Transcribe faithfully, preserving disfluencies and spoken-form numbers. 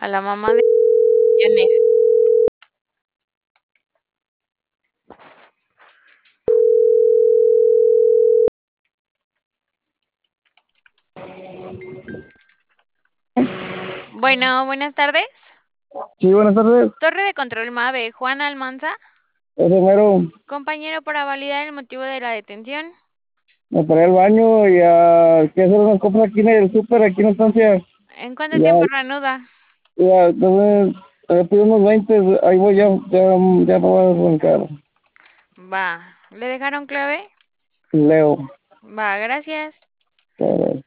A la mamá de quién es. Bueno, buenas tardes. Sí, buenas tardes. Torre de control MAVE, Juan Almanza. Ese mero, Compañero, para validar el motivo de la detención. me paré al baño y a que hacer unas compras aquí en el súper, aquí en la estancia. ¿En cuánto Ya, tiempo reanuda? ya, entonces, eh, pido unos veinte, ahí voy ya, ya, ya me voy a arrancar. Va. ¿Le dejaron clave? Leo. Va, gracias. A ver.